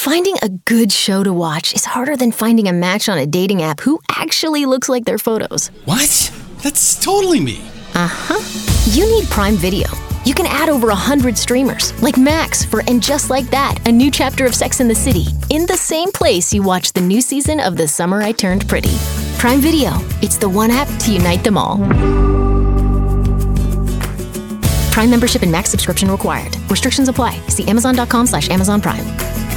Finding a good show to watch is harder than finding a match on a dating app who actually looks like their photos. What? That's totally me. Uh-huh. You need Prime Video. You can add over 100 streamers, like Max for And Just Like That, a new chapter of Sex and the City, in the same place you watch the new season of The Summer I Turned Pretty. Prime Video. It's the one app to unite them all. Prime membership and Max subscription required. Restrictions apply. See Amazon.com/Amazon Prime.